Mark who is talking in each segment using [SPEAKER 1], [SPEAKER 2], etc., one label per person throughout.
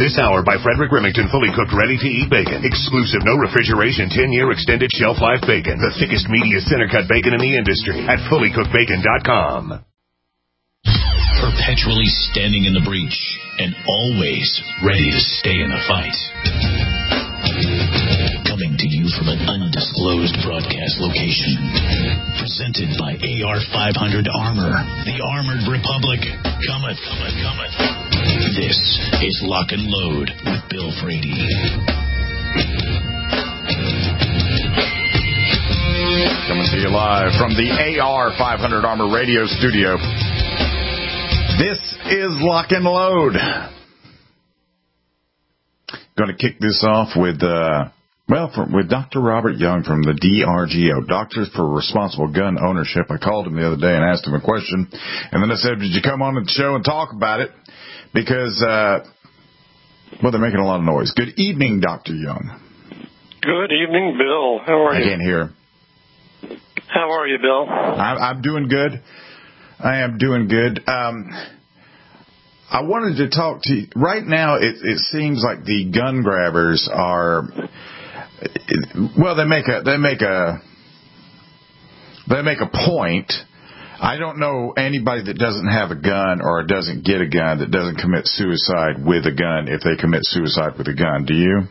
[SPEAKER 1] This hour by Frederick Remington, fully cooked, ready-to-eat bacon. Exclusive, no refrigeration, 10-year extended shelf life bacon. The thickest, meatiest center-cut bacon in the industry at fullycookedbacon.com.
[SPEAKER 2] Perpetually standing in the breach and always ready to stay in the fight. Coming to you from an undisclosed broadcast location. Presented by AR-500 Armor, the Armored Republic. Cometh. This is Lock and Load with Bill Frady.
[SPEAKER 3] Coming to you live from the AR-500 Armor radio studio. This is Lock and Load. Going to kick this off with Dr. Robert Young from the DRGO, Doctors for Responsible Gun Ownership. I called him the other day and asked him a question, and then I said, "Did you come on the show and talk about it?" Because, they're making a lot of noise. Good evening, Dr. Young.
[SPEAKER 4] Good evening, Bill. How are you?
[SPEAKER 3] I can't hear.
[SPEAKER 4] How are you, Bill?
[SPEAKER 3] I'm doing good. I am doing good. I wanted to talk to you. Right now, it seems like the gun grabbers are, they make a point. I don't know anybody that doesn't have a gun or doesn't get a gun that doesn't commit suicide with a gun if they commit suicide with a gun. Do you?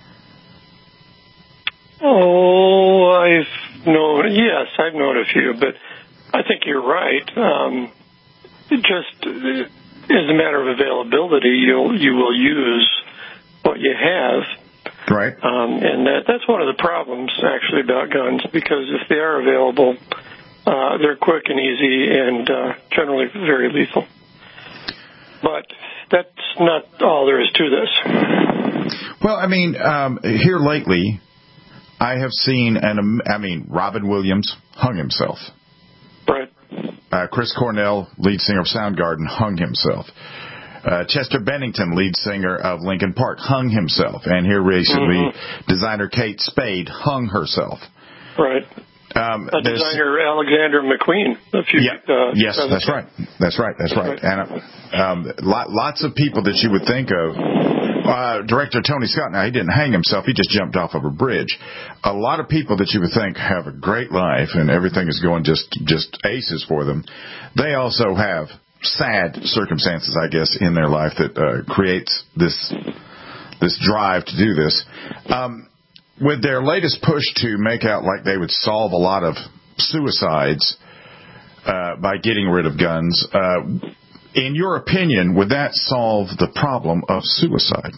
[SPEAKER 4] Oh, I've known a few, but I think you're right. It just is a matter of availability. You will use what you have.
[SPEAKER 3] Right.
[SPEAKER 4] And that's one of the problems, actually, about guns, because if they are available, they're quick and easy and generally very lethal. But that's not all there is to this.
[SPEAKER 3] Well, I mean, here lately, I have seen, Robin Williams hung himself.
[SPEAKER 4] Right.
[SPEAKER 3] Chris Cornell, lead singer of Soundgarden, hung himself. Chester Bennington, lead singer of Linkin Park, hung himself. And here recently, designer Kate Spade hung herself.
[SPEAKER 4] Right. Designer Alexander McQueen.
[SPEAKER 3] Yes, that's right. That's right. And lots of people that you would think of. Director Tony Scott, now he didn't hang himself, he just jumped off of a bridge. A lot of people that you would think have a great life and everything is going just aces for them, they also have sad circumstances, I guess, in their life that creates this drive to do this. With their latest push to make out like they would solve a lot of suicides by getting rid of guns, in your opinion, would that solve the problem of suicide?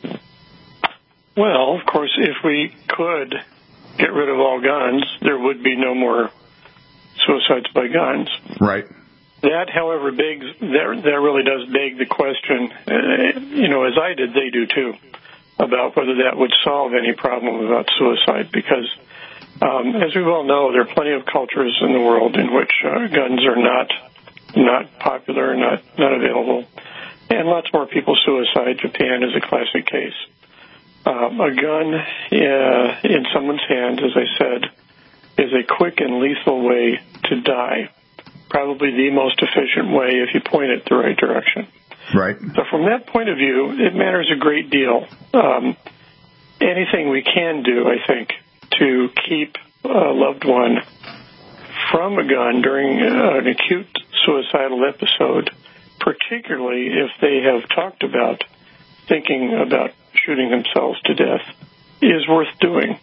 [SPEAKER 4] Well, of course, if we could get rid of all guns, there would be no more suicides by guns.
[SPEAKER 3] Right.
[SPEAKER 4] That, however, that really does beg the question, as I did, they do too, about whether that would solve any problem about suicide, because as we well know, there are plenty of cultures in the world in which guns are not popular, not available, and lots more people suicide. Japan is a classic case. A gun in someone's hands, as I said, is a quick and lethal way to die. Probably the most efficient way if you point it the right direction.
[SPEAKER 3] Right.
[SPEAKER 4] So from that point of view, it matters a great deal. Anything we can do, I think, to keep a loved one from a gun during an acute suicidal episode, particularly if they have talked about thinking about shooting themselves to death, is worth doing.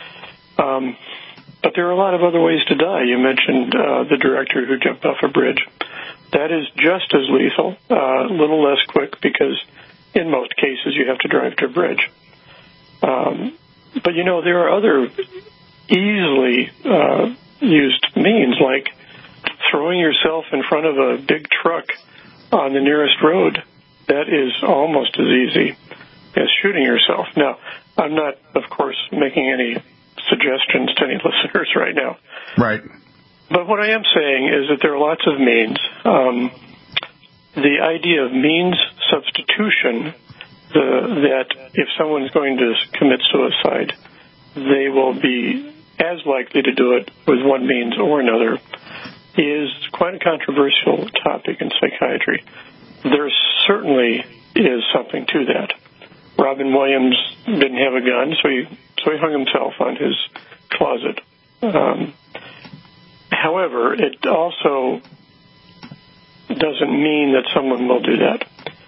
[SPEAKER 4] But there are a lot of other ways to die. You mentioned the director who jumped off a bridge. That is just as lethal, a little less quick because in most cases you have to drive to a bridge. But, there are other easily used means, like throwing yourself in front of a big truck on the nearest road. That is almost as easy as shooting yourself. Now, I'm not, of course, making any suggestions to any listeners right now.
[SPEAKER 3] Right.
[SPEAKER 4] But what I am saying is that there are lots of means. The idea of means substitution, that if someone's going to commit suicide, they will be as likely to do it with one means or another, is quite a controversial topic in psychiatry. There certainly is something to that. Robin Williams didn't have a gun, so he hung himself on his closet. However, it also doesn't mean that someone will do that.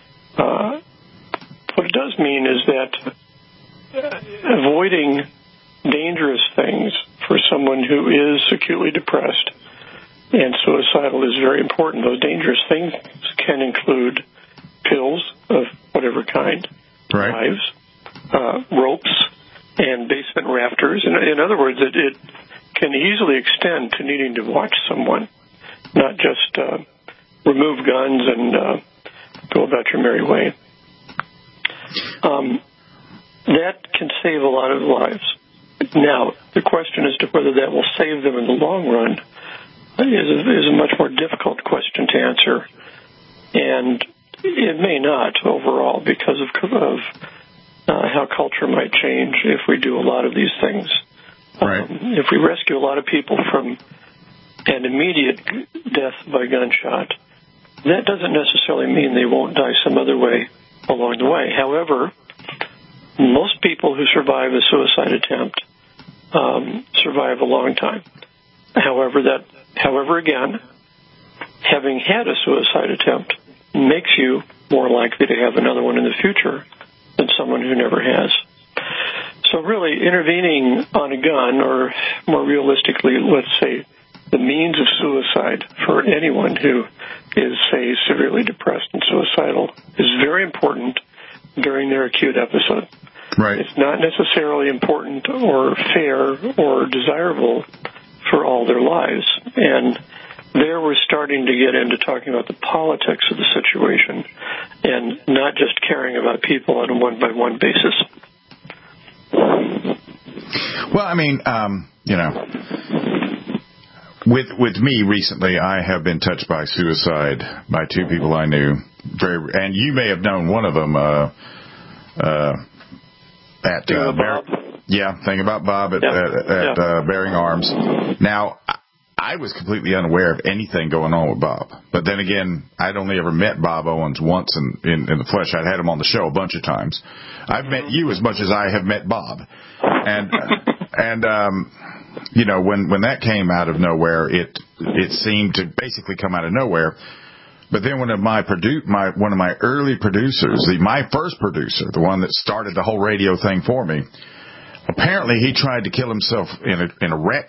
[SPEAKER 4] What it does mean is that avoiding dangerous things for someone who is acutely depressed and suicidal is very important. Those dangerous things can include pills of whatever kind, knives, ropes, and basement rafters. In other words, it can easily extend to needing to watch someone, not just remove guns and go about your merry way. That can save a lot of lives. Now, the question as to whether that will save them in the long run is a much more difficult question to answer. And it may not overall because of how culture might change if we do a lot of these things.
[SPEAKER 3] Right.
[SPEAKER 4] If we rescue a lot of people from an immediate death by gunshot, that doesn't necessarily mean they won't die some other way along the way. However, most people who survive a suicide attempt survive a long time. However, again, having had a suicide attempt makes you more likely to have another one in the future than someone who never has. So really, intervening on a gun, or more realistically, let's say, the means of suicide for anyone who is, say, severely depressed and suicidal is very important during their acute episode.
[SPEAKER 3] Right.
[SPEAKER 4] It's not necessarily important or fair or desirable for all their lives. And there we're starting to get into talking about the politics of the situation and not just caring about people on a one-by-one basis.
[SPEAKER 3] Well, I mean, with me recently, I have been touched by suicide by two people I knew. And you may have known one of them thinking about Bob at Bearing Arms. Now, I was completely unaware of anything going on with Bob. But then again, I'd only ever met Bob Owens once in the flesh. I'd had him on the show a bunch of times. I've met you as much as I have met Bob. And when that came out of nowhere, it seemed to basically come out of nowhere. But then one of my early producers, my first producer, the one that started the whole radio thing for me, apparently he tried to kill himself in a wreck.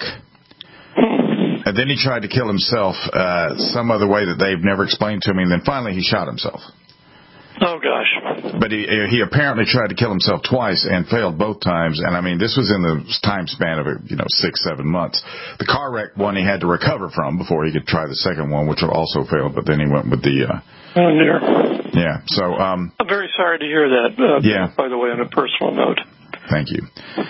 [SPEAKER 3] And then he tried to kill himself some other way that they've never explained to me. And then finally he shot himself.
[SPEAKER 4] Oh, gosh.
[SPEAKER 3] But he apparently tried to kill himself twice and failed both times. And, I mean, this was in the time span of 6-7 months. The car wreck one he had to recover from before he could try the second one, which also failed. But then he went with the...
[SPEAKER 4] oh, dear.
[SPEAKER 3] Yeah, so...
[SPEAKER 4] I'm very sorry to hear that, by the way, on a personal note.
[SPEAKER 3] Thank you.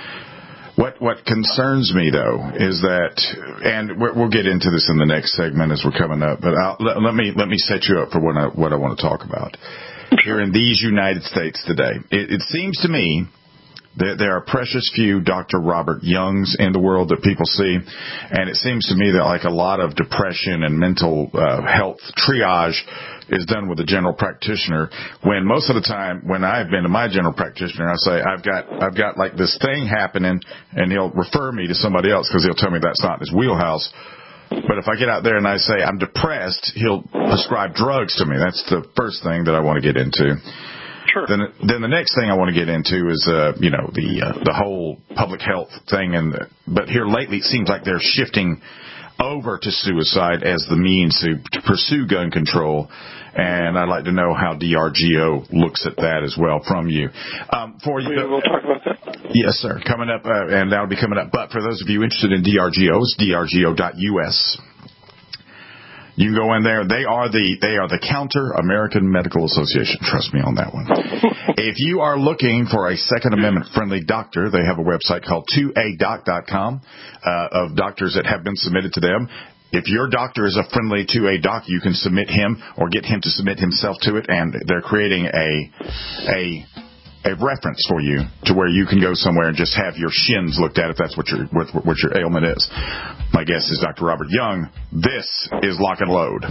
[SPEAKER 3] What concerns me, though, is that, and we'll get into this in the next segment as we're coming up, but let me set you up for what I want to talk about. Here in these United States today, it seems to me that there are precious few Dr. Robert Youngs in the world that people see, and it seems to me that like a lot of depression and mental health triage is done with a general practitioner, when most of the time when I've been to my general practitioner, I say, I've got like this thing happening, and he'll refer me to somebody else because he'll tell me that's not his wheelhouse. But if I get out there and I say I'm depressed, he'll prescribe drugs to me. That's the first thing that I want to get into.
[SPEAKER 4] Sure.
[SPEAKER 3] Then the next thing I want to get into is the whole public health thing, but here lately it seems like they're shifting over to suicide as the means to pursue gun control, and I'd like to know how DRGO looks at that as well from you.
[SPEAKER 4] We'll talk about that.
[SPEAKER 3] Yes, sir. Coming up, and that'll be coming up. But for those of you interested in DRGO, it's drgo.us. You can go in there. They are the Counter American Medical Association. Trust me on that one. If you are looking for a Second Amendment friendly doctor, they have a website called 2adoc.com of doctors that have been submitted to them. If your doctor is a friendly 2A doc, you can submit him or get him to submit himself to it, and they're creating a reference for you to where you can go somewhere and just have your shins looked at if that's what your ailment is. My guest is Dr. Robert Young. This is Lock and Load.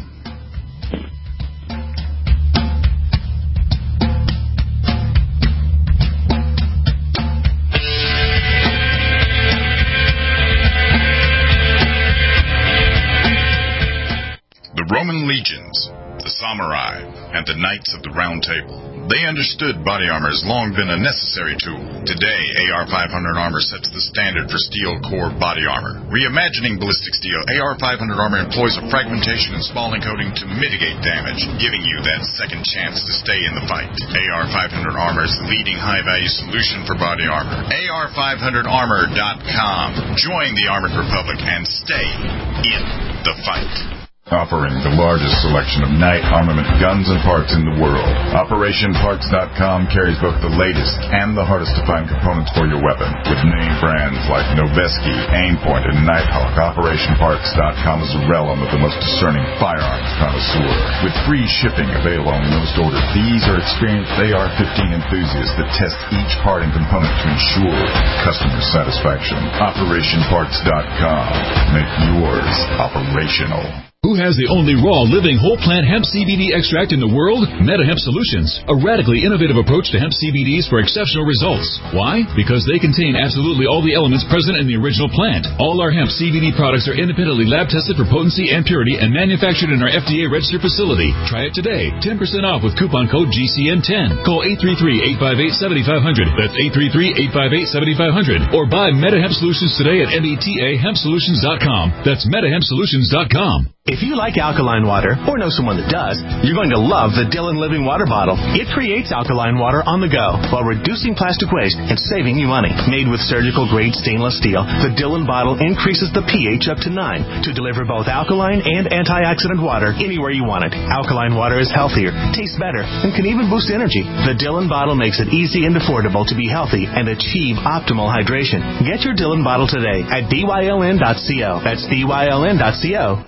[SPEAKER 3] legions, the samurai, and the knights of the Round Table. They understood body armor has long been a necessary tool. Today, AR-500 Armor sets the standard for steel core body armor. Reimagining ballistic steel, AR-500 Armor employs a fragmentation and spalling coating to mitigate damage, giving you that second chance to stay in the fight. AR-500 Armor is the leading high-value solution for body armor. AR500Armor.com. Join the Armored Republic and stay in the fight. Offering the largest selection of night armament guns and parts in the world. OperationParts.com carries both the latest and the hardest to find components for your weapon. With name brands like Noveske, Aimpoint, and Nighthawk, OperationParts.com is a realm of the most discerning firearms connoisseur. With free shipping available on most orders, these are experienced AR-15 enthusiasts that test each part and component to ensure customer satisfaction. OperationParts.com. Make yours operational.
[SPEAKER 5] Who has the only raw, living, whole plant hemp CBD extract in the world? MetaHemp Solutions, a radically innovative approach to hemp CBDs for exceptional results. Why? Because they contain absolutely all the elements present in the original plant. All our hemp CBD products are independently lab tested for potency and purity and manufactured in our FDA registered facility. Try it today. 10% off with coupon code GCN10. Call 833-858-7500. That's 833-858-7500. Or buy MetaHemp Solutions today at metahempsolutions.com. That's metahempsolutions.com.
[SPEAKER 6] If you like alkaline water, or know someone that does, you're going to love the Dillon Living Water Bottle. It creates alkaline water on the go while reducing plastic waste and saving you money. Made with surgical-grade stainless steel, the Dillon bottle increases the pH up to 9 to deliver both alkaline and antioxidant water anywhere you want it. Alkaline water is healthier, tastes better, and can even boost energy. The Dillon bottle makes it easy and affordable to be healthy and achieve optimal hydration. Get your Dillon bottle today at dyln.co. That's dyln.co.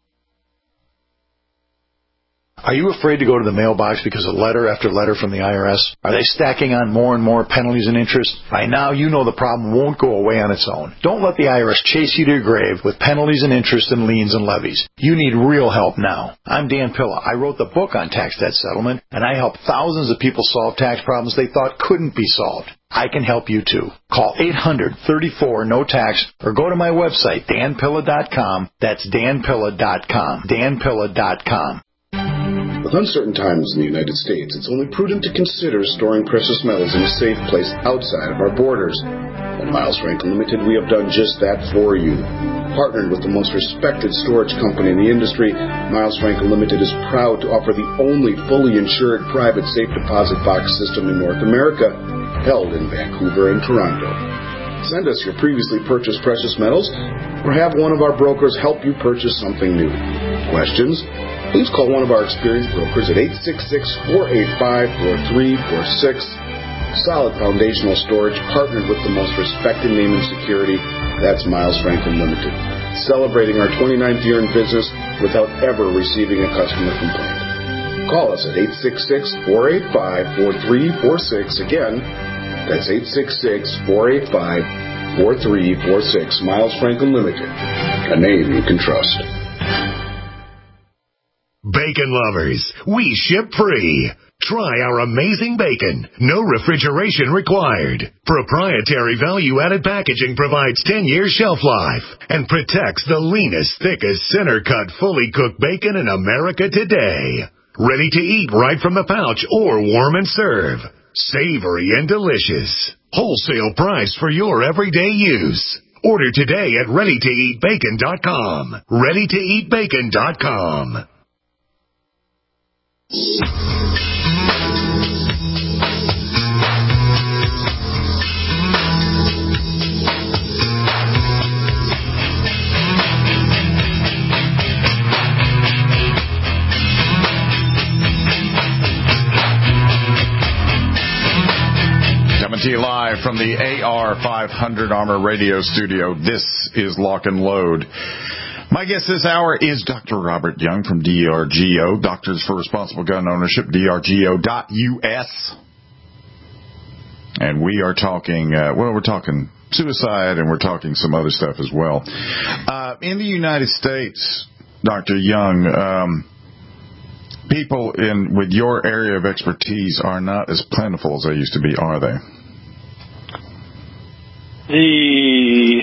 [SPEAKER 7] Are you afraid to go to the mailbox because of letter after letter from the IRS? Are they stacking on more and more penalties and interest? By now, you know the problem won't go away on its own. Don't let the IRS chase you to your grave with penalties and interest and liens and levies. You need real help now. I'm Dan Pilla. I wrote the book on tax debt settlement, and I help thousands of people solve tax problems they thought couldn't be solved. I can help you too. Call 800-34-NO-TAX or go to my website, danpilla.com. That's danpilla.com. danpilla.com.
[SPEAKER 8] With uncertain times in the United States, it's only prudent to consider storing precious metals in a safe place outside of our borders. At Miles Franklin Limited, we have done just that for you. Partnered with the most respected storage company in the industry, Miles Franklin Limited is proud to offer the only fully insured private safe deposit box system in North America, held in Vancouver and Toronto. Send us your previously purchased precious metals, or have one of our brokers help you purchase something new. Questions? Please call one of our experienced brokers at 866-485-4346. Solid foundational storage partnered with the most respected name in security. That's Miles Franklin Limited. Celebrating our 29th year in business without ever receiving a customer complaint. Call us at 866-485-4346. Again, that's 866-485-4346. Miles Franklin Limited. A name you can trust.
[SPEAKER 1] Bacon lovers, we ship free. Try our amazing bacon. No refrigeration required. Proprietary value-added packaging provides 10-year shelf life and protects the leanest, thickest, center-cut, fully cooked bacon in America today. Ready to eat right from the pouch or warm and serve. Savory and delicious. Wholesale price for your everyday use. Order today at ReadyToEatBacon.com. ReadyToEatBacon.com.
[SPEAKER 3] Coming to you live from the AR500 Armor Radio Studio. This is Lock and Load. My guest this hour is Dr. Robert Young from DRGO, Doctors for Responsible Gun Ownership, drgo.us. And we are talking, we're talking suicide, and we're talking some other stuff as well. In the United States, Dr. Young, people with your area of expertise are not as plentiful as they used to be, are they?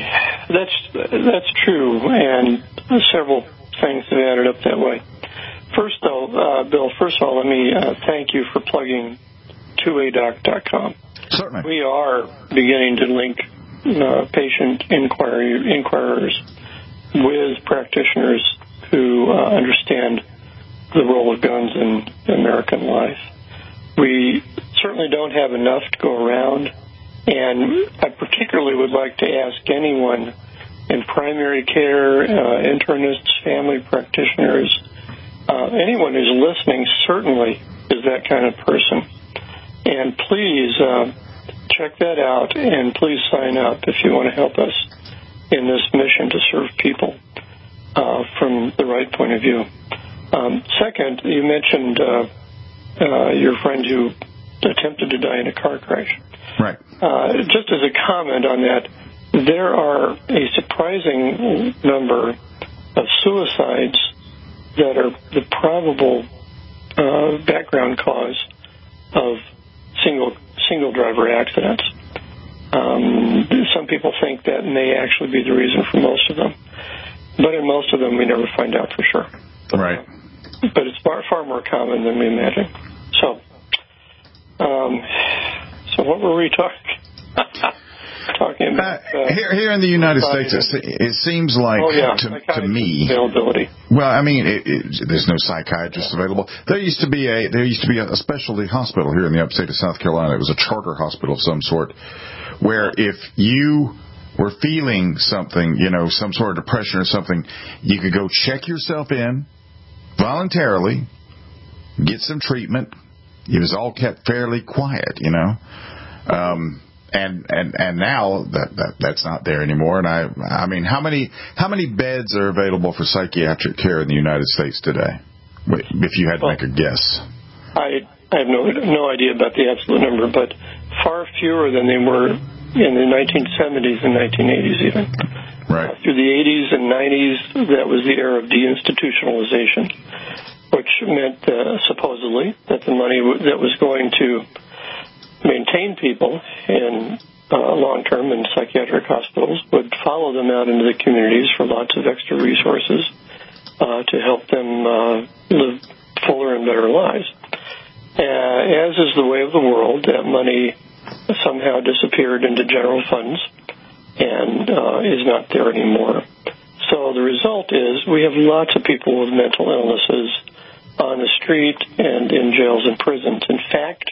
[SPEAKER 4] That's true, and several things have added up that way. First, though, Bill, first of all, let me thank you for plugging 2adoc.com.
[SPEAKER 3] Certainly.
[SPEAKER 4] We are beginning to link patient inquirers with practitioners who understand the role of guns in American life. We certainly don't have enough to go around, and I particularly would like to ask anyone in primary care, internists, family practitioners, anyone who's listening certainly is that kind of person. And please check that out, and please sign up if you want to help us in this mission to serve people from the right point of view. Second, you mentioned your friend who attempted to die in a car crash.
[SPEAKER 3] Right.
[SPEAKER 4] Just as a comment on that, there are a surprising number of suicides that are the probable background cause of single driver accidents. Some people think that may actually be the reason for most of them, but in most of them we never find out for sure.
[SPEAKER 3] Right.
[SPEAKER 4] But it's far more common than we imagine. So what were we talking about?
[SPEAKER 3] Here in the United States, it seems like to me.
[SPEAKER 4] Availability.
[SPEAKER 3] Well, I mean, there's no psychiatrists available. There used to be a specialty hospital here in the upstate of South Carolina. It was a charter hospital of some sort, where if you were feeling something, some sort of depression or something, you could go check yourself in voluntarily, get some treatment. It was all kept fairly quiet, And now that's not there anymore. And I mean, how many beds are available for psychiatric care in the United States today? If you had to make a guess.
[SPEAKER 4] I have no idea about the absolute number, but far fewer than they were in the 1970s and 1980s even.
[SPEAKER 3] Right.
[SPEAKER 4] Through the 80s and 90s, that was the era of deinstitutionalization, which meant supposedly that the money that was going to maintain people in long-term and psychiatric hospitals would follow them out into the communities for lots of extra resources to help them live fuller and better lives. As is the way of the world, that money somehow disappeared into general funds and is not there anymore. So the result is we have lots of people with mental illnesses on the street and in jails and prisons. In fact,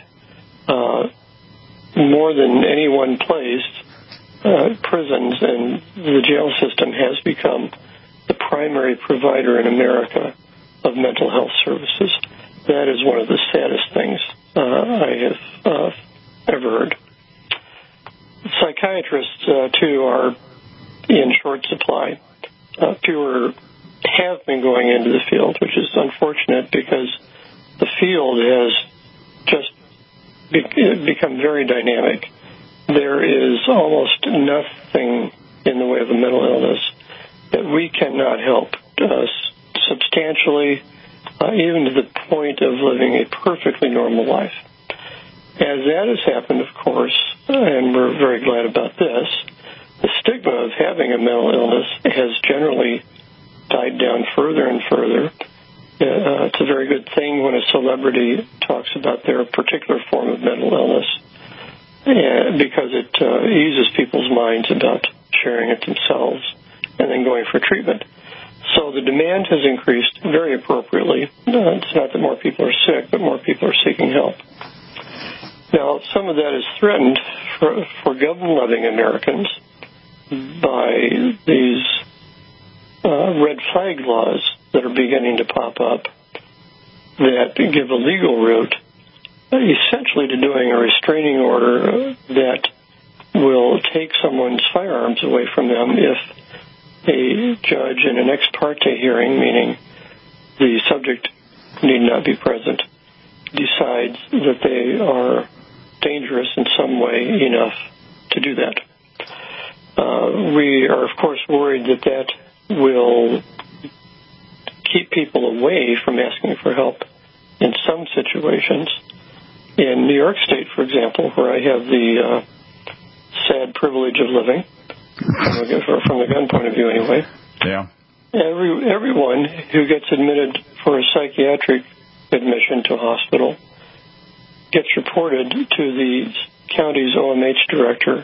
[SPEAKER 4] more than any one place, prisons and the jail system has become the primary provider in America of mental health services. That is one of the saddest things I have ever heard. Psychiatrists, too, are in short supply. Fewer have been going into the field, which is unfortunate because the field has just become very dynamic. There is almost nothing in the way of a mental illness that we cannot help substantially, even to the point of living a perfectly normal life. As that has happened, of course, and we're very glad about this, the stigma of having a mental illness has generally died down further and further. It's a very good thing when a celebrity talks about their particular form of mental illness because it eases people's minds about sharing it themselves and then going for treatment. So the demand has increased very appropriately. It's not that more people are sick, but more people are seeking help. Now, some of that is threatened for gun-loving Americans by these red flag laws that are beginning to pop up that give a legal route essentially to doing a restraining order that will take someone's firearms away from them if a judge in an ex parte hearing, meaning the subject need not be present, decides that they are dangerous in some way enough to do that. We are, of course, worried that will keep people away from asking for help in some situations. In New York State, for example, where I have the sad privilege of living, from the gun point of view anyway,
[SPEAKER 3] yeah,
[SPEAKER 4] everyone who gets admitted for a psychiatric admission to a hospital gets reported to the county's OMH director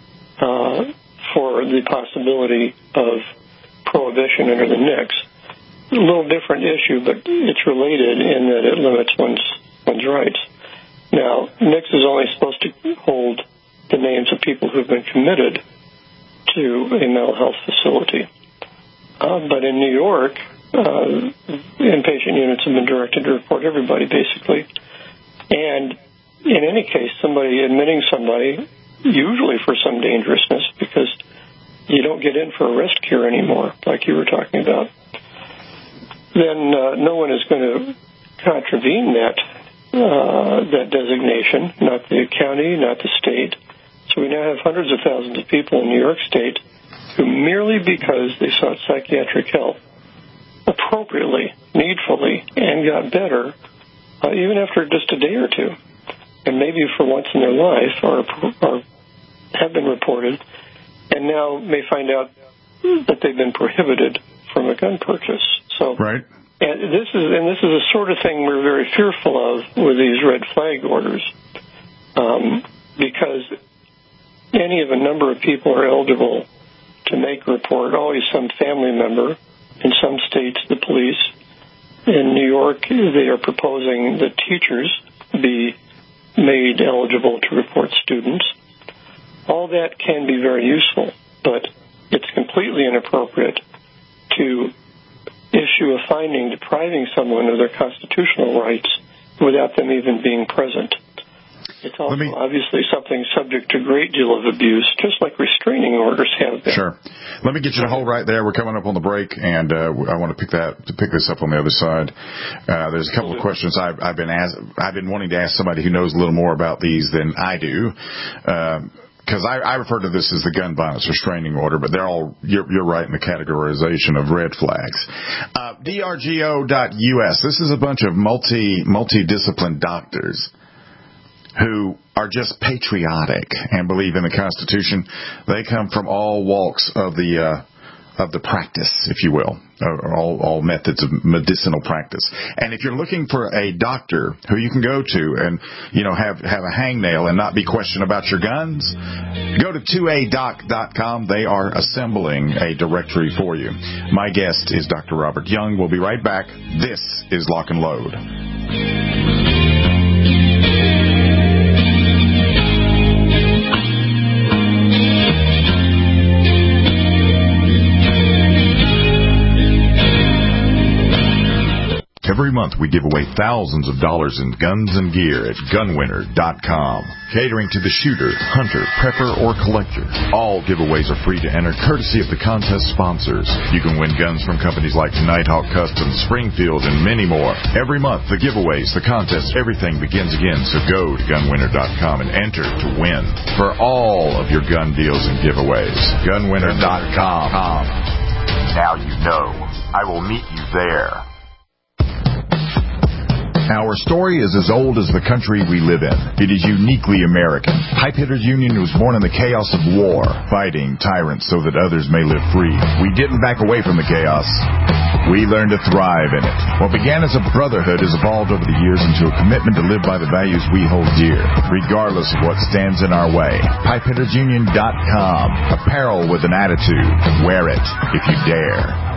[SPEAKER 4] for the possibility of prohibition under the NICS. A little different issue, but it's related in that it limits one's rights. Now, NICS is only supposed to hold the names of people who've been committed to a mental health facility. But in New York, inpatient units have been directed to report everybody, basically. And in any case, somebody admitting somebody, usually for some dangerousness, because you don't get in for a rest cure anymore, like you were talking about, then no one is going to contravene that designation, not the county, not the state. So we now have hundreds of thousands of people in New York State who, merely because they sought psychiatric help appropriately, needfully, and got better, even after just a day or two, and maybe for once in their life, or have been reported, and now may find out that they've been prohibited from a gun purchase. So,
[SPEAKER 3] right.
[SPEAKER 4] And this is the sort of thing we're very fearful of with these red flag orders, because any of a number of people are eligible to make a report, always some family member. In some states, the police. In New York, they are proposing that teachers be made eligible to report students. All that can be very useful, but it's completely inappropriate to issue a finding depriving someone of their constitutional rights without them even being present. It's also obviously something subject to a great deal of abuse, just like restraining orders have been.
[SPEAKER 3] Sure. Let me get you to hold right there. We're coming up on the break, and I want to pick this up on the other side. There's a couple of questions I've been wanting to ask somebody who knows a little more about these than I do. Because I refer to this as the gun violence restraining order, but you're right in the categorization of red flags. DRGO.us. This is a bunch of multidisciplined doctors who are just patriotic and believe in the Constitution. They come from all walks of the practice, if you will, all methods of medicinal practice. And if you're looking for a doctor who you can go to and, have a hangnail and not be questioned about your guns, go to 2adoc.com. They are assembling a directory for you. My guest is Dr. Robert Young. We'll be right back. This is Lock and Load. Every month we give away thousands of dollars in guns and gear at gunwinner.com. Catering to the shooter, hunter, prepper, or collector. All giveaways are free to enter, courtesy of the contest sponsors. You can win guns from companies like Nighthawk Customs, Springfield, and many more. Every month, the giveaways, the contests, everything begins again. So go to gunwinner.com and enter to win for all of your gun deals and giveaways. Gunwinner.com. Now you know. I will meet you there. Our story is as old as the country we live in. It is uniquely American. Pipe Hitters Union was born in the chaos of war, fighting tyrants so that others may live free. We didn't back away from the chaos. We learned to thrive in it. What began as a brotherhood has evolved over the years into a commitment to live by the values we hold dear, regardless of what stands in our way. PipeHittersUnion.com. Apparel with an attitude. Wear it if you dare.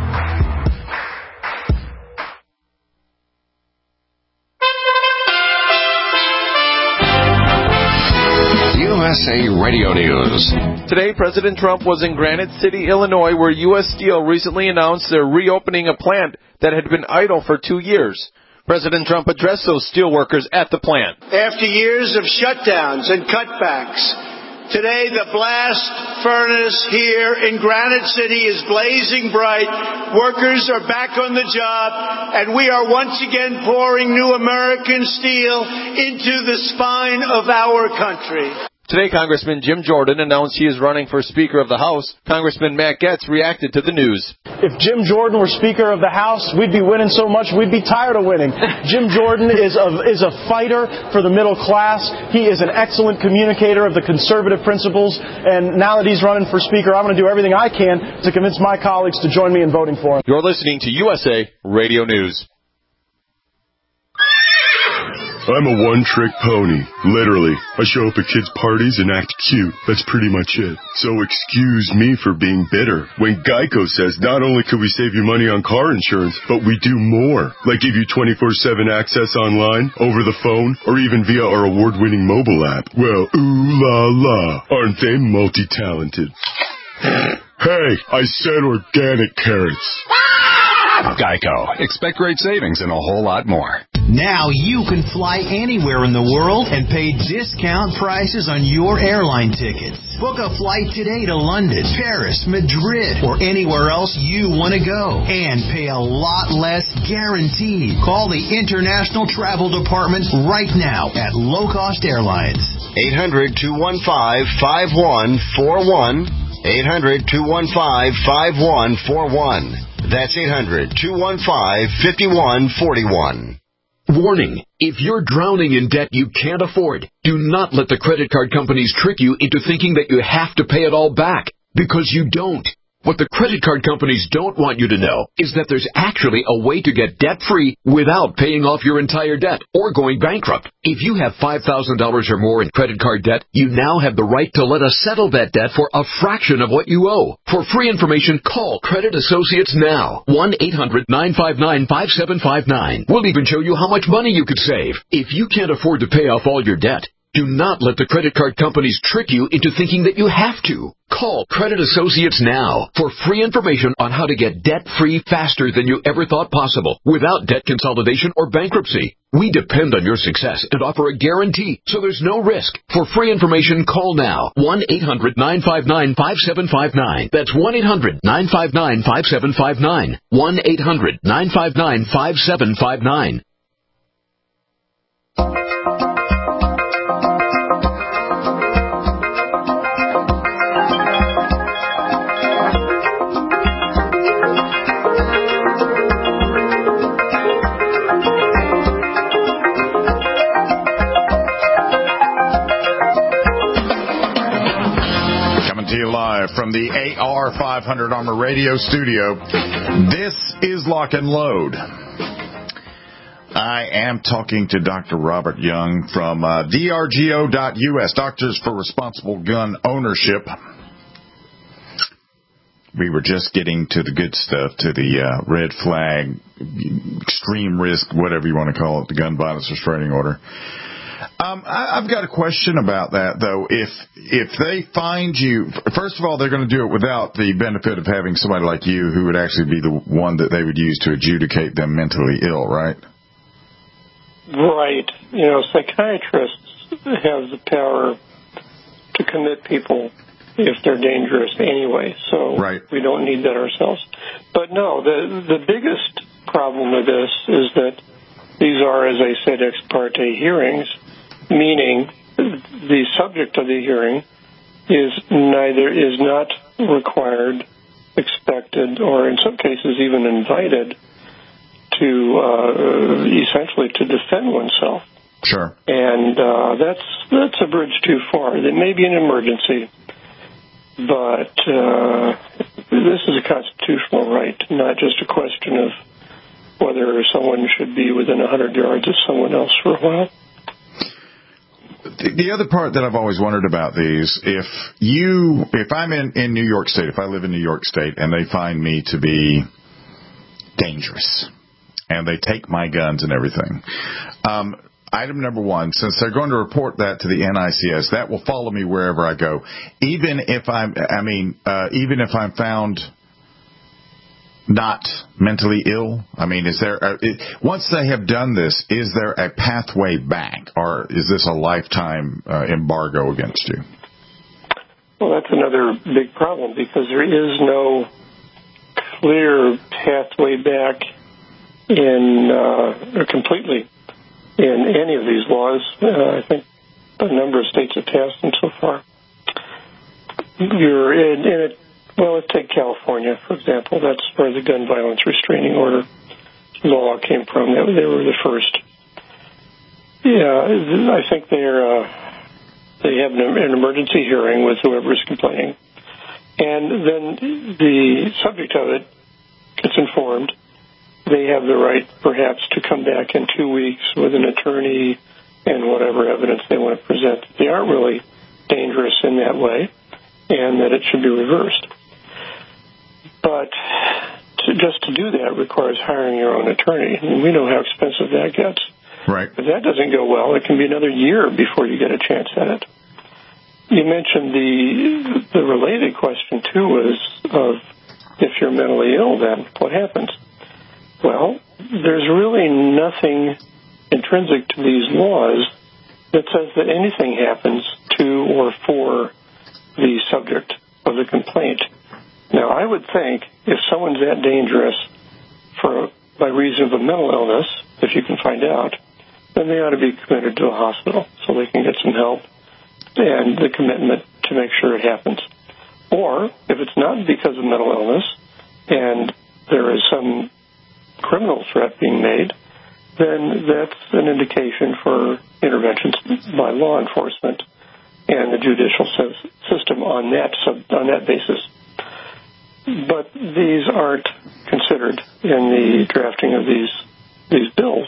[SPEAKER 9] USA Radio News.
[SPEAKER 10] Today, President Trump was in Granite City, Illinois, where U.S. Steel recently announced they're reopening a plant that had been idle for 2 years. President Trump addressed those steel workers at the plant.
[SPEAKER 11] After years of shutdowns and cutbacks, today the blast furnace here in Granite City is blazing bright. Workers are back on the job, and we are once again pouring new American steel into the spine of our country.
[SPEAKER 10] Today, Congressman Jim Jordan announced he is running for Speaker of the House. Congressman Matt Gaetz reacted to the news.
[SPEAKER 12] If Jim Jordan were Speaker of the House, we'd be winning so much we'd be tired of winning. Jim Jordan is a fighter for the middle class. He is an excellent communicator of the conservative principles. And now that he's running for Speaker, I'm going to do everything I can to convince my colleagues to join me in voting for him.
[SPEAKER 10] You're listening to USA Radio News.
[SPEAKER 13] I'm a one-trick pony. Literally. I show up at kids' parties and act cute. That's pretty much it. So excuse me for being bitter. When Geico says not only could we save you money on car insurance, but we do more. Like give you 24/7 access online, over the phone, or even via our award-winning mobile app. Well, ooh la la. Aren't they multi-talented? Hey, I said organic carrots.
[SPEAKER 14] Geico. Expect great savings and a whole lot more.
[SPEAKER 15] Now you can fly anywhere in the world and pay discount prices on your airline tickets. Book a flight today to London, Paris, Madrid, or anywhere else you want to go. And pay a lot less guaranteed. Call the International Travel Department right now at Low Cost Airlines.
[SPEAKER 16] 800-215-5141. 800-215-5141. That's 800-215-5141.
[SPEAKER 17] Warning, if you're drowning in debt you can't afford, do not let the credit card companies trick you into thinking that you have to pay it all back, because you don't. What the credit card companies don't want you to know is that there's actually a way to get debt-free without paying off your entire debt or going bankrupt. If you have $5,000 or more in credit card debt, you now have the right to let us settle that debt for a fraction of what you owe. For free information, call Credit Associates now. 1-800-959-5759. We'll even show you how much money you could save. If you can't afford to pay off all your debt, do not let the credit card companies trick you into thinking that you have to. Call Credit Associates now for free information on how to get debt-free faster than you ever thought possible without debt consolidation or bankruptcy. We depend on your success and offer a guarantee, so there's no risk. For free information, call now. 1-800-959-5759. That's 1-800-959-5759. 1-800-959-5759.
[SPEAKER 3] Live from the AR500 Armor Radio studio. This is Lock and Load. I am talking to Dr. Robert Young from DRGO.US, Doctors for Responsible Gun Ownership. We were just getting to the good stuff, to the red flag, extreme risk, whatever you want to call it, the gun violence restraining order. I've got a question about that, though. If they find you, first of all, they're going to do it without the benefit of having somebody like you who would actually be the one that they would use to adjudicate them mentally ill, right?
[SPEAKER 4] Right. You know, psychiatrists have the power to commit people if they're dangerous anyway, so we don't need that ourselves. But no, the biggest problem with this is that these are, as I said, ex parte hearings, meaning the subject of the hearing is not required, expected, or in some cases even invited to essentially to defend oneself.
[SPEAKER 3] Sure.
[SPEAKER 4] And that's a bridge too far. There may be an emergency, but this is a constitutional right, not just a question of whether someone should be within 100 yards of someone else for a while.
[SPEAKER 3] The other part that I've always wondered about these, if I'm in New York State, if I live in New York State and they find me to be dangerous and they take my guns and everything, item number one, since they're going to report that to the NICS, that will follow me wherever I go, even if I'm found not mentally ill. I mean, is there once they have done this, is there a pathway back, or is this a lifetime embargo against you?
[SPEAKER 4] Well, that's another big problem, because there is no clear pathway back completely in any of these laws. I think a number of states have passed them so far. You're in it. Well, let's take California, for example. That's where the gun violence restraining order law came from. They were the first. Yeah, I think they have an emergency hearing with whoever is complaining. And then the subject of it gets informed. They have the right, perhaps, to come back in 2 weeks with an attorney and whatever evidence they want to present. They aren't really dangerous in that way, and that it should be reversed. But just to do that requires hiring your own attorney, and we know how expensive that gets.
[SPEAKER 3] Right.
[SPEAKER 4] If that doesn't go well, it can be another year before you get a chance at it. You mentioned the related question, too, was of if you're mentally ill, then what happens? Well, there's really nothing intrinsic to these laws that says that anything happens to or for the subject of the complaint. Now, I would think if someone's that dangerous by reason of a mental illness, if you can find out, then they ought to be committed to a hospital so they can get some help and the commitment to make sure it happens. Or, if it's not because of mental illness and there is some criminal threat being made, then that's an indication for interventions by law enforcement and the judicial system on that basis. But these aren't considered in the drafting of these bills.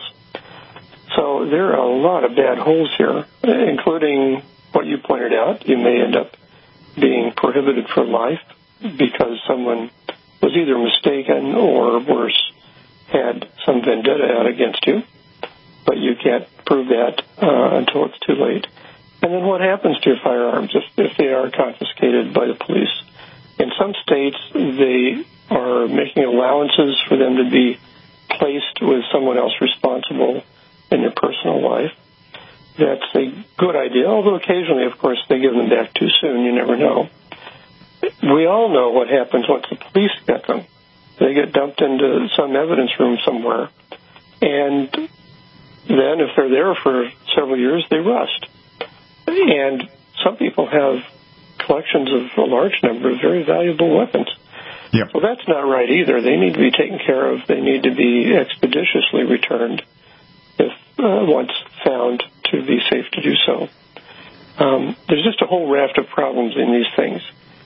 [SPEAKER 4] So there are a lot of bad holes here, including what you pointed out. You may end up being prohibited for life because someone was either mistaken or worse, had some vendetta out against you, but you can't prove that until it's too late. And then what happens to your firearms if they are confiscated by the police? In some states, they are making allowances for them to be placed with someone else responsible in their personal life. That's a good idea, although occasionally, of course, they give them back too soon. You never know. We all know what happens once the police get them. They get dumped into some evidence room somewhere, and then if they're there for several years, they rust. And some people have collections of a large number of very valuable weapons.
[SPEAKER 3] Yep.
[SPEAKER 4] So that's not right either. They need to be taken care of. They need to be expeditiously returned if once found to be safe to do so. There's just a whole raft of problems in these things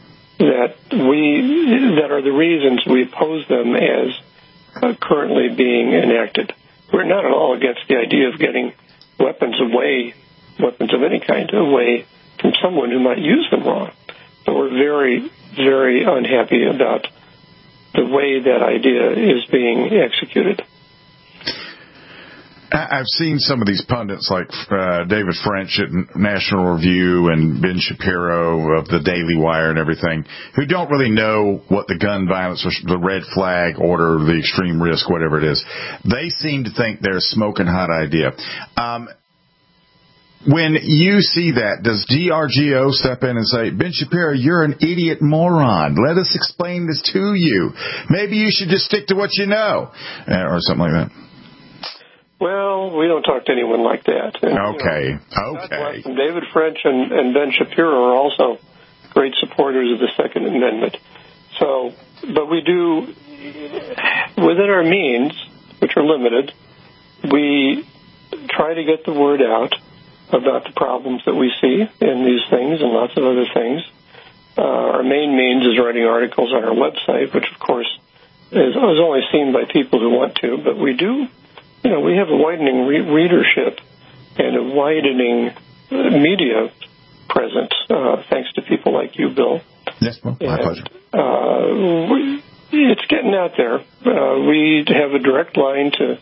[SPEAKER 4] that are the reasons we oppose them as currently being enacted. We're not at all against the idea of getting weapons of any kind away from someone who might use them wrong. But we're very, very unhappy about the way that idea is being executed.
[SPEAKER 3] I've seen some of these pundits like David French at National Review and Ben Shapiro of the Daily Wire and everything, who don't really know what the gun violence or the red flag order, the extreme risk, whatever it is. They seem to think they're a smoking hot idea. When you see that, does DRGO step in and say, Ben Shapiro, you're an idiot moron. Let us explain this to you. Maybe you should just stick to what you know, or something like that.
[SPEAKER 4] Well, we don't talk to anyone like that. And,
[SPEAKER 3] okay.
[SPEAKER 4] And David French and Ben Shapiro are also great supporters of the Second Amendment. So, but we do, within our means, which are limited, we try to get the word out about the problems that we see in these things and lots of other things. Our main means is writing articles on our website, which, of course, is only seen by people who want to, but we do. We have a widening readership and a widening media presence, thanks to people like you, Bill.
[SPEAKER 3] Yes, well, my pleasure.
[SPEAKER 4] It's getting out there. We have a direct line to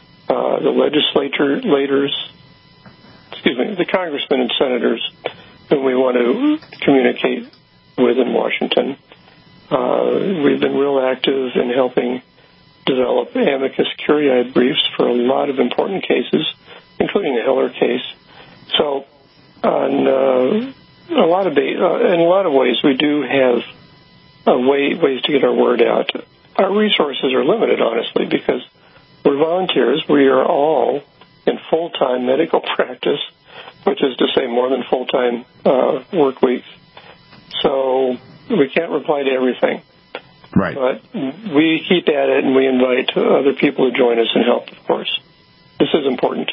[SPEAKER 4] the congressmen and senators whom we want to communicate with in Washington. We've been real active in helping develop amicus curiae briefs for a lot of important cases, including the Heller case. So, in a lot of ways, we do have ways to get our word out. Our resources are limited, honestly, because we're volunteers. We are all in full-time medical practice, which is to say more than full-time work weeks. So we can't reply to everything.
[SPEAKER 3] Right.
[SPEAKER 4] But we keep at it, and we invite other people to join us and help, of course. This is important.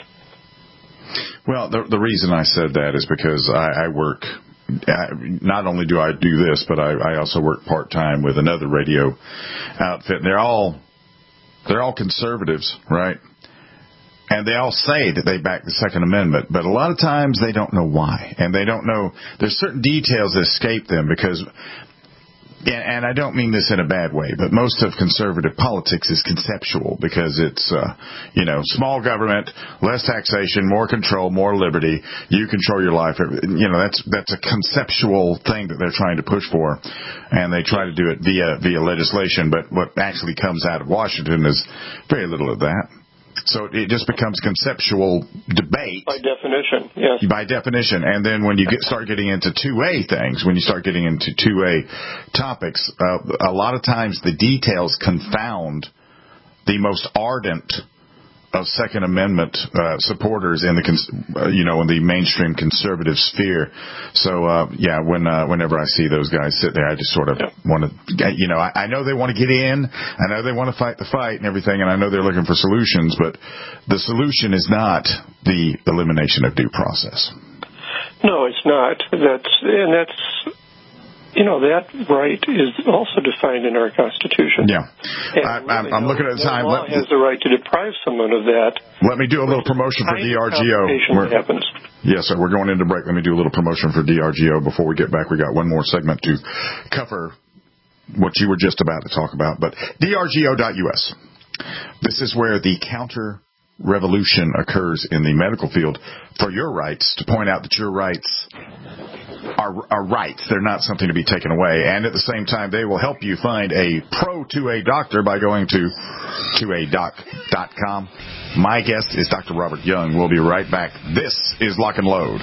[SPEAKER 3] Well, the reason I said that is because I work, not only do I do this, but I also work part-time with another radio outfit. And they're all conservatives, right? And they all say that they back the Second Amendment, but a lot of times they don't know why. And they don't know, there's certain details that escape them because, and I don't mean this in a bad way, but most of conservative politics is conceptual because it's, small government, less taxation, more control, more liberty. You control your life. That's a conceptual thing that they're trying to push for, and they try to do it via legislation. But what actually comes out of Washington is very little of that. So it just becomes conceptual debate.
[SPEAKER 4] By definition, yes.
[SPEAKER 3] By definition. And then when you start getting into 2A things, when you start getting into 2A topics, a lot of times the details confound the most ardent of Second Amendment supporters in the mainstream conservative sphere. So whenever I see those guys sit there, I just sort of want to, I know they want to get in, I know they want to fight the fight and everything, and I know they're looking for solutions, but the solution is not the elimination of due process.
[SPEAKER 4] No, it's not. That right is also defined in our Constitution.
[SPEAKER 3] Yeah. I'm looking at the time.
[SPEAKER 4] The law has the right to deprive someone of that.
[SPEAKER 3] Let me do a little promotion for DRGO.
[SPEAKER 4] Happens.
[SPEAKER 3] Yes, sir. We're going into break. Let me do a little promotion for DRGO before we get back. We got one more segment to cover what you were just about to talk about. But DRGO.us. This is where the counter-revolution occurs in the medical field for your rights, to point out that your rights are rights. They're not something to be taken away. And at the same time, they will help you find a pro-2A doctor by going to 2adoc.com. My guest is Dr. Robert Young. We'll be right back. This is Lock and Load.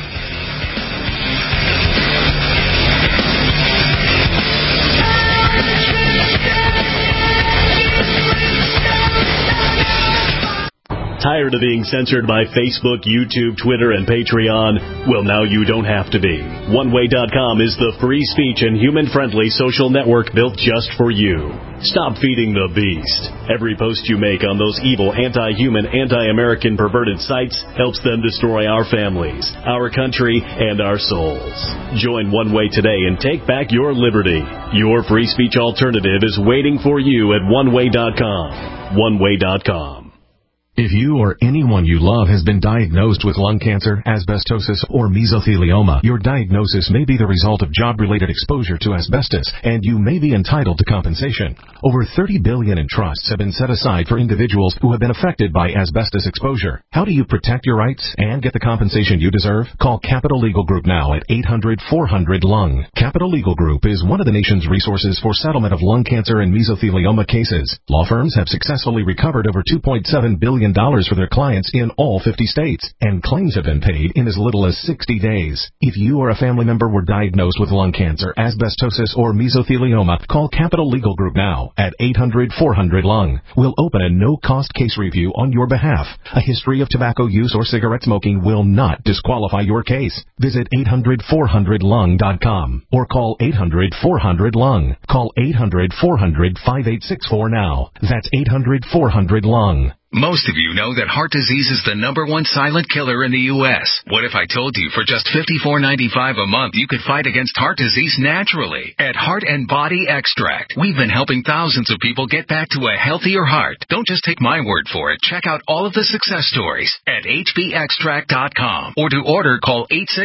[SPEAKER 18] Tired of being censored by Facebook, YouTube, Twitter, and Patreon? Well, now you don't have to be. OneWay.com is the free speech and human-friendly social network built just for you. Stop feeding the beast. Every post you make on those evil, anti-human, anti-American perverted sites helps them destroy our families, our country, and our souls. Join One Way today and take back your liberty. Your free speech alternative is waiting for you at OneWay.com. OneWay.com.
[SPEAKER 19] If you or anyone you love has been diagnosed with lung cancer, asbestosis, or mesothelioma, your diagnosis may be the result of job-related exposure to asbestos, and you may be entitled to compensation. Over $30 billion in trusts have been set aside for individuals who have been affected by asbestos exposure. How do you protect your rights and get the compensation you deserve? Call Capital Legal Group now at 800-400-LUNG. Capital Legal Group is one of the nation's resources for settlement of lung cancer and mesothelioma cases. Law firms have successfully recovered over $2.7 billion for their clients in all 50 states, and claims have been paid in as little as 60 days. If you or a family member were diagnosed with lung cancer, asbestosis, or mesothelioma, call Capital Legal Group now at 800-400-LUNG. We'll open a no-cost case review on your behalf. A history of tobacco use or cigarette smoking will not disqualify your case. Visit 800-400-LUNG.com or call 800-400-LUNG. Call 800-400-5864 now. That's 800-400-LUNG.
[SPEAKER 20] Most of you know that heart disease is the #1 silent killer in the U.S. What if I told you for just $54.95 a month you could fight against heart disease naturally? At Heart and Body Extract, we've been helping thousands of people get back to a healthier heart. Don't just take my word for it. Check out all of the success stories at hbextract.com, or to order, call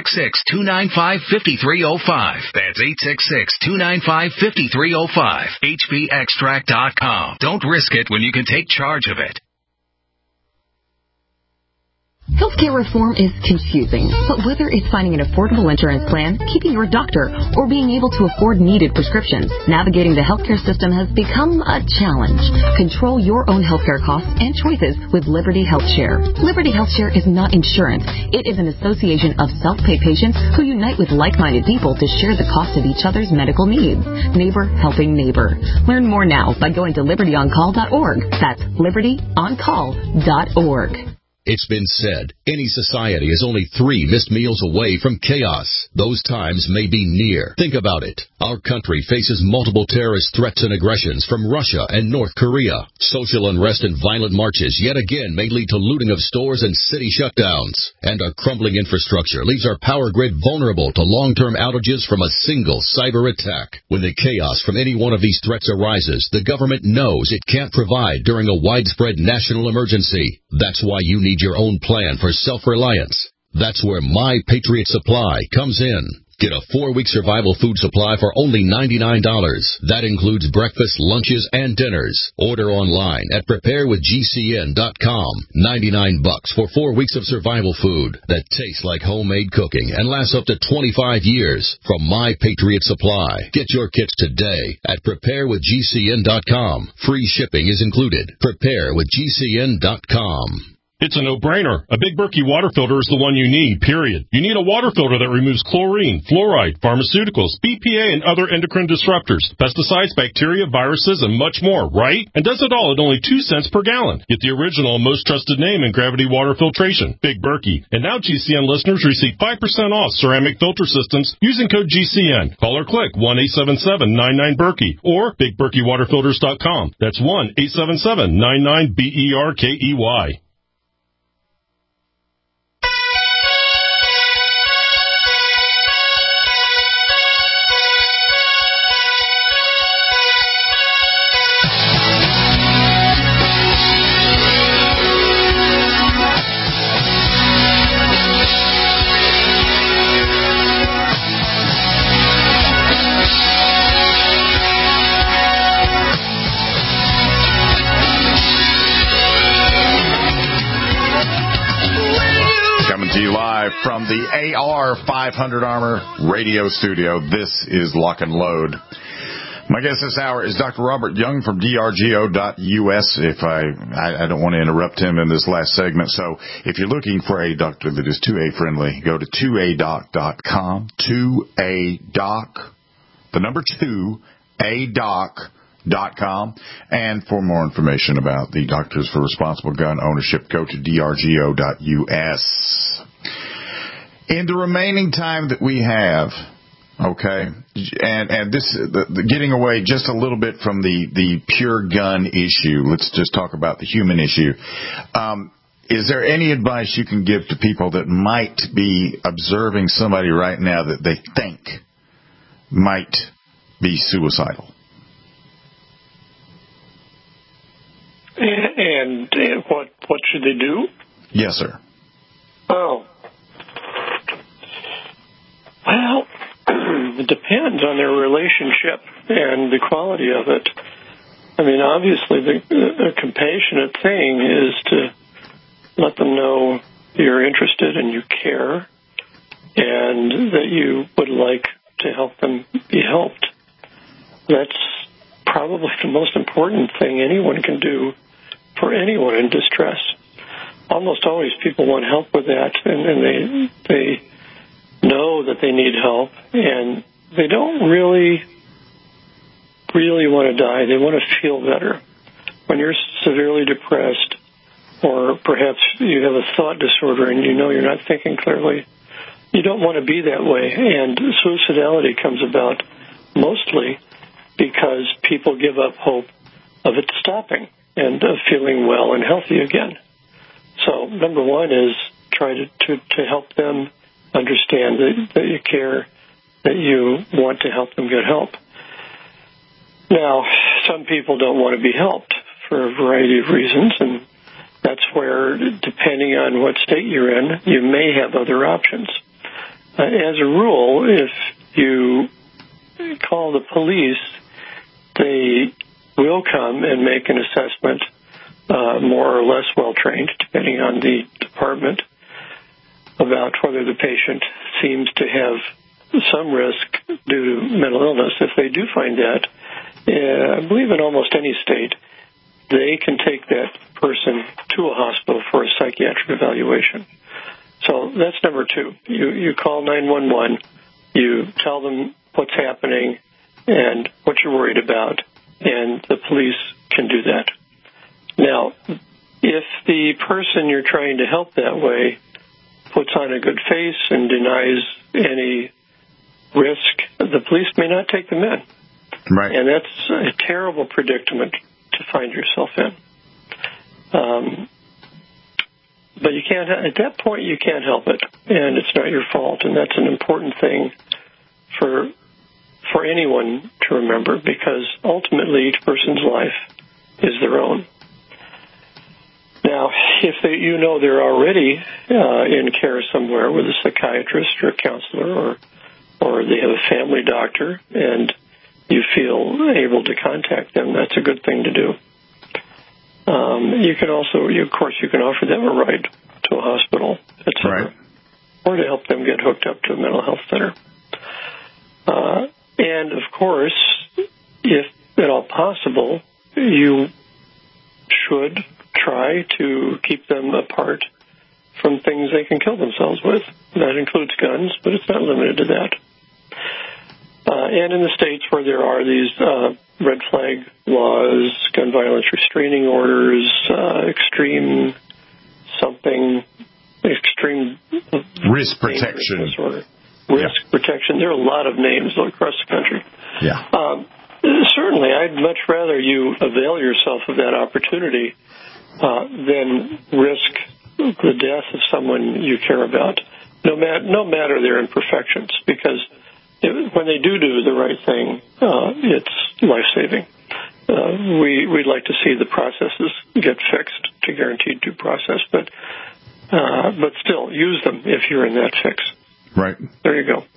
[SPEAKER 20] 866-295-5305. That's 866-295-5305. hbextract.com. Don't risk it when you can take charge of it.
[SPEAKER 21] Healthcare reform is confusing, but whether it's finding an affordable insurance plan, keeping your doctor, or being able to afford needed prescriptions, navigating the healthcare system has become a challenge. Control your own healthcare costs and choices with Liberty HealthShare. Liberty HealthShare is not insurance. It is an association of self-pay patients who unite with like-minded people to share the cost of each other's medical needs. Neighbor helping neighbor. Learn more now by going to libertyoncall.org. That's libertyoncall.org.
[SPEAKER 2] It's been said, any society is only 3 missed meals away from chaos. Those times may be near. Think about it. Our country faces multiple terrorist threats and aggressions from Russia and North Korea. Social unrest and violent marches yet again may lead to looting of stores and city shutdowns. And our crumbling infrastructure leaves our power grid vulnerable to long-term outages from a single cyber attack. When the chaos from any one of these threats arises, the government knows it can't provide during a widespread national emergency. That's why you need your own plan for self-reliance. That's where My Patriot Supply comes in. Get a 4-week survival food supply for only $99. That includes breakfast, lunches, and dinners. Order online at preparewithgcn.com. $99 for 4 weeks of survival food that tastes like homemade cooking and lasts up to 25 years from My Patriot Supply. Get your kits today at preparewithgcn.com. Free shipping is included. Preparewithgcn.com.
[SPEAKER 22] It's a no-brainer. A Big Berkey water filter is the one you need, period. You need a water filter that removes chlorine, fluoride, pharmaceuticals, BPA, and other endocrine disruptors, pesticides, bacteria, viruses, and much more, right? And does it all at only 2 cents per gallon. Get the original and most trusted name in gravity water filtration, Big Berkey. And now GCN listeners receive 5% off ceramic filter systems using code GCN. Call or click 1-877-99-BERKEY or BigBerkeyWaterFilters.com. That's 1-877-99-BERKEY.
[SPEAKER 3] From the AR 500 Armor radio studio, this is Lock and Load. My guest this hour is Dr. Robert Young from drgo.us. If I don't want to interrupt him in this last segment, so if you're looking for a doctor that is 2A friendly, go to 2adoc.com, 2adoc, the number 2, adoc.com. And for more information about the Doctors for Responsible Gun Ownership, go to drgo.us. In the remaining time that we have, okay, and this the getting away just a little bit from the pure gun issue, let's just talk about the human issue. Is there any advice you can give to people that might be observing somebody right now that they think might be suicidal?
[SPEAKER 4] And what should they do?
[SPEAKER 3] Yes, sir.
[SPEAKER 4] Oh. Well, it depends on their relationship and the quality of it. I mean, obviously, the compassionate thing is to let them know you're interested and you care and that you would like to help them be helped. That's probably the most important thing anyone can do for anyone in distress. Almost always people want help with that, and they know that they need help, and they don't really want to die. They want to feel better. When you're severely depressed, or perhaps you have a thought disorder and you know you're not thinking clearly, you don't want to be that way. And suicidality comes about mostly because people give up hope of it stopping and of feeling well and healthy again. So number one is try to help them understand that you care, that you want to help them get help. Now, some people don't want to be helped for a variety of reasons, and that's where, depending on what state you're in, you may have other options. As a rule, if you call the police, they will come and make an assessment, more or less well-trained, depending on the department, about whether the patient seems to have some risk due to mental illness. If they do find that, I believe in almost any state, they can take that person to a hospital for a psychiatric evaluation. So that's number two. You call 911, you tell them what's happening and what you're worried about, and the police can do that. Now, if the person you're trying to help that way puts on a good face and denies any risk, the police may not take them in.
[SPEAKER 3] Right.
[SPEAKER 4] And that's a terrible predicament to find yourself in. But you can't, at that point, you can't help it, and it's not your fault, and that's an important thing for anyone to remember, because ultimately each person's life is their own. Now, if they're already in care somewhere with a psychiatrist or a counselor, or they have a family doctor, and you feel able to contact them, that's a good thing to do. You can also, of course, you can offer them a ride to a hospital, etc., right, or to help them get hooked up to a mental health center. And, of course, if at all possible, you should try to keep them apart from things they can kill themselves with. That includes guns, but it's not limited to that. And in the states where there are these red flag laws, gun violence restraining orders, extreme
[SPEAKER 3] risk protection
[SPEAKER 4] disorder, risk protection. There are a lot of names across the country.
[SPEAKER 3] Yeah.
[SPEAKER 4] Certainly, I'd much rather you avail yourself of that opportunity than risk the death of someone you care about, no matter their imperfections, because when they do the right thing, it's life-saving. We'd like to see the processes get fixed to guarantee due process, but still, use them if you're in that fix.
[SPEAKER 3] Right.
[SPEAKER 4] There you go.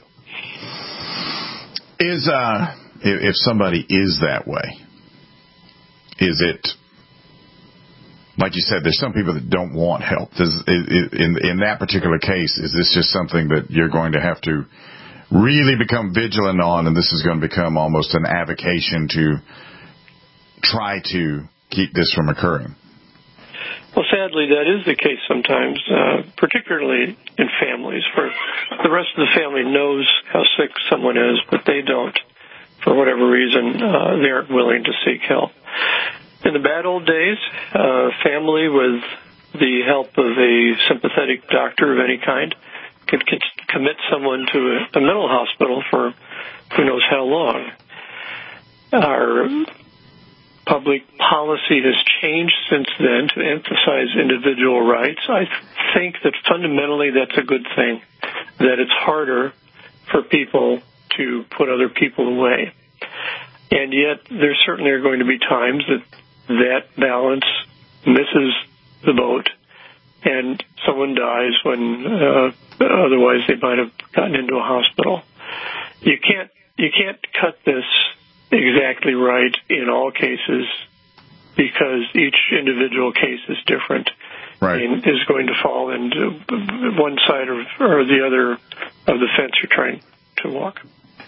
[SPEAKER 3] If somebody is that way, is it, like you said, there's some people that don't want help. In that particular case, is this just something that you're going to have to really become vigilant on, and this is going to become almost an avocation to try to keep this from occurring?
[SPEAKER 4] Well, sadly, that is the case sometimes, particularly in families, where the rest of the family knows how sick someone is, but they don't. For whatever reason, they aren't willing to seek help. In the bad old days, family, with the help of a sympathetic doctor of any kind, could commit someone to a mental hospital for who knows how long. Our public policy has changed since then to emphasize individual rights. I think that fundamentally that's a good thing, that it's harder for people to put other people away. And yet there certainly are going to be times that balance misses the boat and someone dies when otherwise they might have gotten into a hospital. You can't cut this exactly right in all cases because each individual case is different.
[SPEAKER 3] Right.
[SPEAKER 4] And is going to fall into one side or the other of the fence you're trying to walk.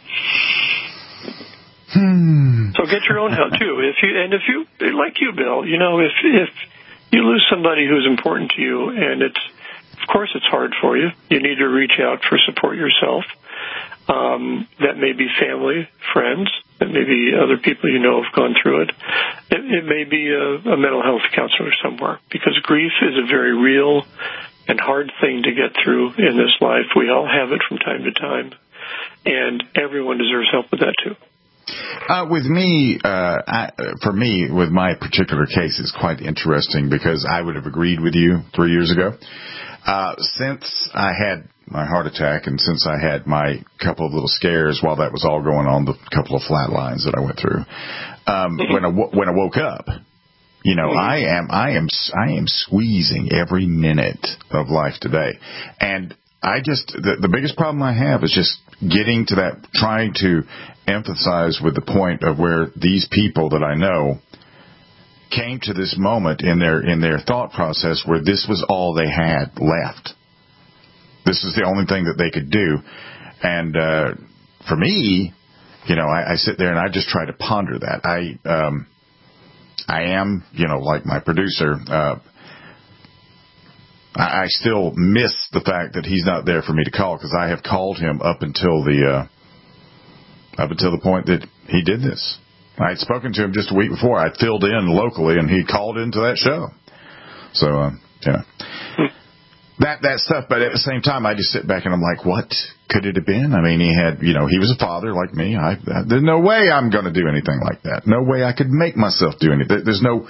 [SPEAKER 4] So get your own help too. If you like you, Bill, if you lose somebody who's important to you, and of course it's hard for you. You need to reach out for support yourself. That may be family, friends. That may be other people you know have gone through it. It may be a mental health counselor somewhere, because grief is a very real and hard thing to get through in this life. We all have it from time to time, and everyone deserves help with that too.
[SPEAKER 3] With me, for me, with my particular case, it's quite interesting because I would have agreed with you 3 years ago. Since I had my heart attack and since I had my couple of little scares while that was all going on, the couple of flat lines that I went through, when I woke up, I am squeezing every minute of life today. And the biggest problem I have is just getting to that, trying to emphasize with the point of where these people that I know came to this moment in their thought process where this was all they had left. This is the only thing that they could do. And for me, I sit there and I just try to ponder that. I am, like my producer, I still miss the fact that he's not there for me to call, because I have called him up until the point that he did this. I had spoken to him just a week before. I filled in locally, and he called into that show. So, that stuff. But at the same time, I just sit back and I'm like, what could it have been? I mean, he had, he was a father like me. There's no way I'm going to do anything like that. No way I could make myself do anything. There's no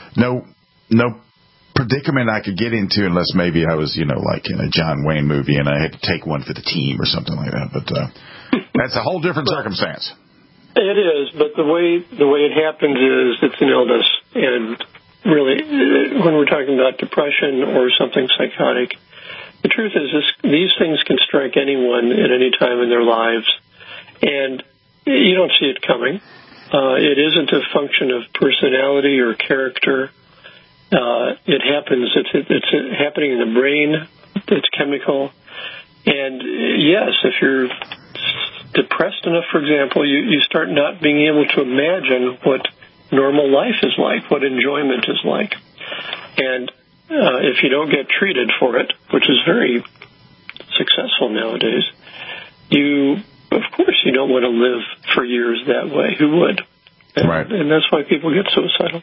[SPEAKER 3] predicament I could get into unless maybe I was, like in a John Wayne movie and I had to take one for the team or something like that. But that's a whole different circumstance.
[SPEAKER 4] It is, but the way it happens is it's an illness, and really, when we're talking about depression or something psychotic, the truth is these things can strike anyone at any time in their lives, and you don't see it coming. It isn't a function of personality or character. It happens. It's happening in the brain. It's chemical. And yes, if you're depressed enough, for example, you start not being able to imagine what normal life is like, what enjoyment is like. And if you don't get treated for it, which is very successful nowadays, of course you don't want to live for years that way. Who would?
[SPEAKER 3] Right.
[SPEAKER 4] And that's why people get suicidal.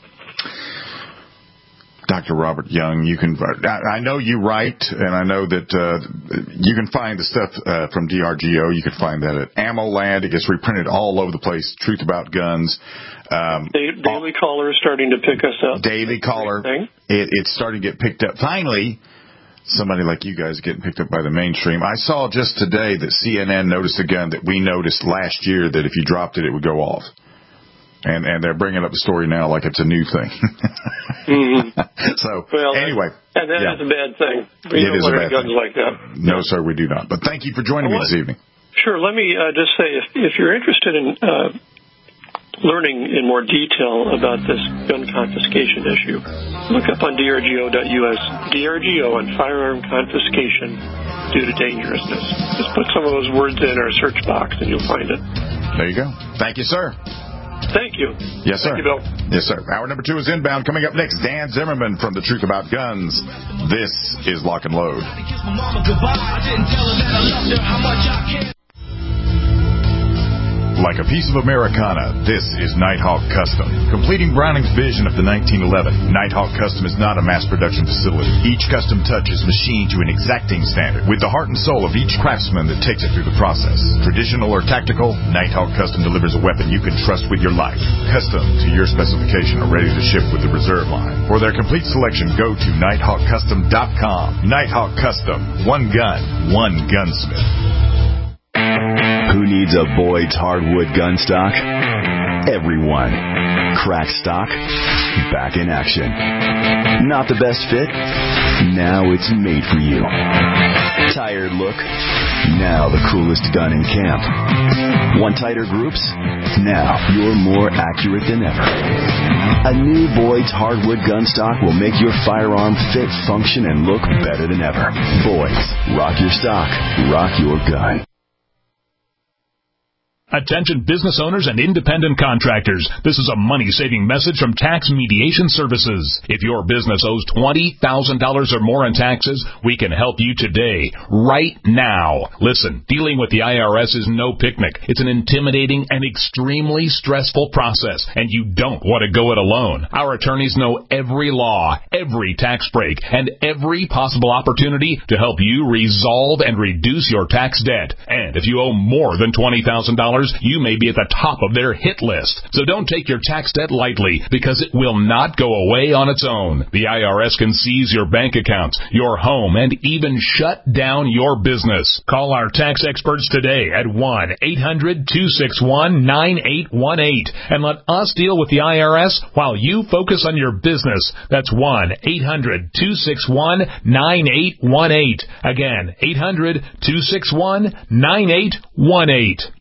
[SPEAKER 3] Dr. Robert Young, I know you write, and I know that you can find the stuff from DRGO. You can find that at AmmoLand. It gets reprinted all over the place. Truth About Guns.
[SPEAKER 4] Daily Caller is starting to pick us up.
[SPEAKER 3] Daily Caller. It's starting to get picked up. Finally, somebody like you guys getting picked up by the mainstream. I saw just today that CNN noticed a gun that we noticed last year that if you dropped it would go off. And they're bringing up the story now like it's a new thing. So, anyway.
[SPEAKER 4] And that is a bad thing. We don't want any guns like that.
[SPEAKER 3] No, sir, we do not. But thank you for joining me this evening.
[SPEAKER 4] Sure. Let me just say, if you're interested in learning in more detail about this gun confiscation issue, look up on DRGO.us, DRGO on firearm confiscation due to dangerousness. Just put some of those words in our search box and you'll find it.
[SPEAKER 3] There you go. Thank you, sir.
[SPEAKER 4] Thank you.
[SPEAKER 3] Yes, sir.
[SPEAKER 4] Thank you, Bill.
[SPEAKER 3] Yes, sir. Hour number 2 is inbound. Coming up next, Dan Zimmerman from The Truth About Guns. This is Lock and Load. Like a piece of Americana, this is Nighthawk Custom. Completing Browning's vision of the 1911, Nighthawk Custom is not a mass production facility. Each custom touch is machined to an exacting standard, with the heart and soul of each craftsman that takes it through the process. Traditional or tactical, Nighthawk Custom delivers a weapon you can trust with your life. Custom to your specification are ready to ship with the reserve line. For their complete selection, go to NighthawkCustom.com. Nighthawk Custom. One gun, one gunsmith.
[SPEAKER 5] Who needs a Boyd's hardwood gun stock? Everyone. Crack stock, back in action. Not the best fit? Now it's made for you. Tired look? Now the coolest gun in camp. Want tighter groups? Now you're more accurate than ever. A new Boyd's hardwood gun stock will make your firearm fit, function, and look better than ever. Boyd's. Rock your stock. Rock your gun.
[SPEAKER 6] Attention business owners and independent contractors. This is a money-saving message from Tax Mediation Services. If your business owes $20,000 or more in taxes, we can help you today, right now. Listen, dealing with the IRS is no picnic. It's an intimidating and extremely stressful process, and you don't want to go it alone. Our attorneys know every law, every tax break, and every possible opportunity to help you resolve and reduce your tax debt. And if you owe more than $20,000, you may be at the top of their hit list. So don't take your tax debt lightly, because it will not go away on its own. The IRS can seize your bank accounts, your home, and even shut down your business. Call our tax experts today at 1-800-261-9818 and let us deal with the IRS while you focus on your business. That's 1-800-261-9818. Again, 800-261-9818.